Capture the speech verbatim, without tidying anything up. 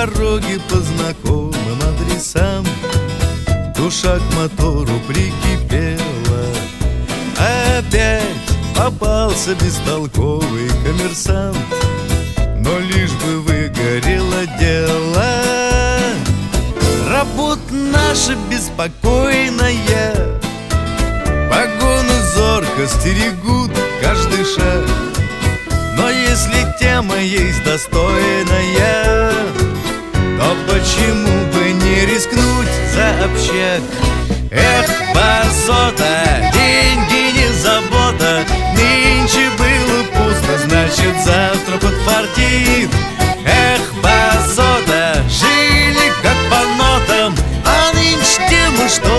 дороги по знакомым адресам. Душа к мотору прикипела. Опять попался бестолковый коммерсант. Но лишь бы выгорело дело. Работа наша беспокойная, погоны зорко стерегут каждый шаг. Но если тема есть достойная, то почему бы не рискнуть за общак? Эх, базота, деньги не забота. Нынче было пусто, значит завтра подфартит. Эх, базота, жили как по нотам, а нынче тема что?